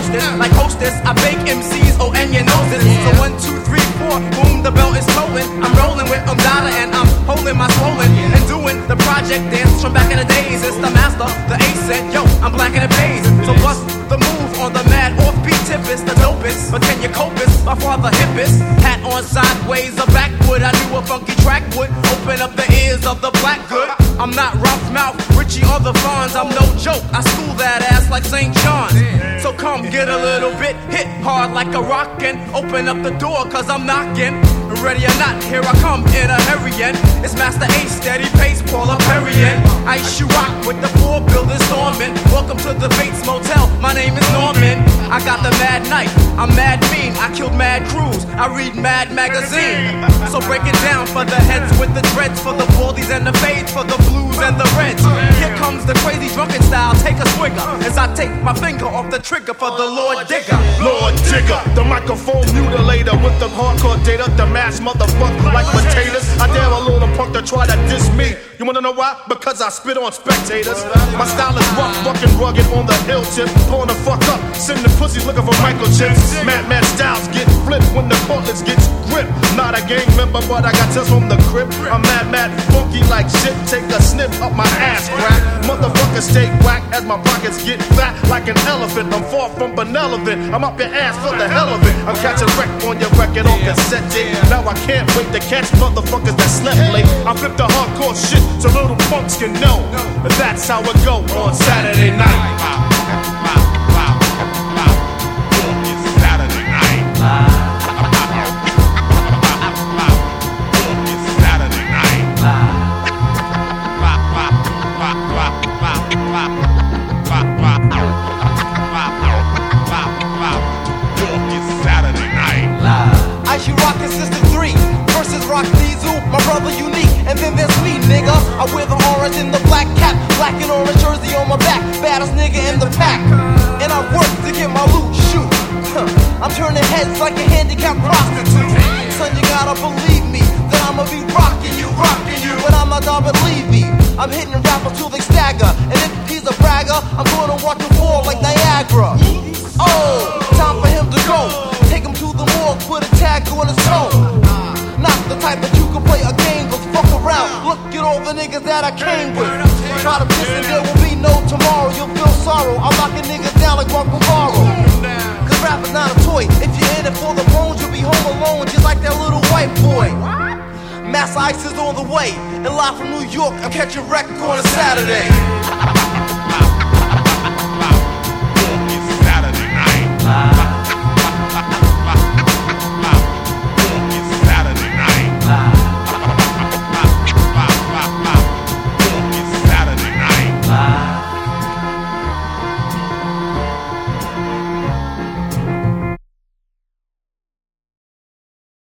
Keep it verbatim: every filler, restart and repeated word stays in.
roasted. Like hostess, I bake M Cs, oh, and your noses. So one, two, three, four, boom, the bell is tolling. I'm rolling with Umdala and I'm holding my swollen. And doing the project dance from back in the days. It's the master, the ace said, yo, I'm black and it pays. So bust the move on the mad offbeat tip is the dopest. But can you cope this? My father hippest. Hat on sideways, a backwood. I knew a funky track would open up the ears of the black good. I'm not Ralph Mouth, Richie or the Fonz. I'm no joke, I school that ass like Saint John's. So come get a little bit hit hard like a rock and open up the door cause I'm knocking. Ready or not, here I come in a hurricane. It's Master Ace, steady pace, Paula Perrier. Ice you rock with the four builders storming. Welcome to the Bates Motel, my name is Norman. I got the mad knife, I'm mad mean. I killed mad crews, I read Mad Magazine. So break it down for the heads with the dreads, for the baldies and the fades, for the blues and the reds. Here comes the crazy drunken style, take a swigger as I take my finger off the trigger for the Lord Digger. Lord Digger, the microphone mutilator with the hardcore data, the mash motherfucker like potatoes. I dare a little punk to try to diss me. You wanna know why? Because I spit on spectators. My style is rough, fucking rugged on the hill tip. Pulling the fuck up, sending pussies looking for microchips. Mad, mad styles get flipped when the bullets get gripped. Not a gang member, but I got tips from the crib. I'm mad, mad, funky like shit. Take a snip up my ass crack. Motherfuckers stay whack as my pockets get fat like an elephant. I'm far from benevolent. I'm up your ass for the hell of it. I'm catching wreck on your record on cassette tape. Now I can't wait to catch motherfuckers that slept late. I flip the hardcore shit so little punks can know. But that's how it go on Saturday night. Ice you rockin' System three versus Rock Diesel, my brother Unique, and then there's me, nigga. I wear the orange and the black cap, black and orange jersey on my back, baddest nigga in the pack. And I work to get my loot, shoot. Huh. I'm turning heads like a handicapped prostitute. Son, you gotta believe me that I'ma be rocking you, rocking you. But I'm not David Levy. I'm hitting rappers till they stagger, and if he's a bragger, I'm gonna watch him fall like Niagara. Oh, time for him to go. Take him to the morgue, put a tag on his toe. Not the type that you can play a game with. Fuck around, look at all the niggas that I came with. Try to piss and there will be no tomorrow. You'll feel sorrow, I'm knocking niggas down like Marco Barrow. Cause rap is not a toy. If you're in it for the bones, you'll be home alone, just like that little white boy. Master Ice is on the way, and live from New York, I'm catching wreck on a Saturday.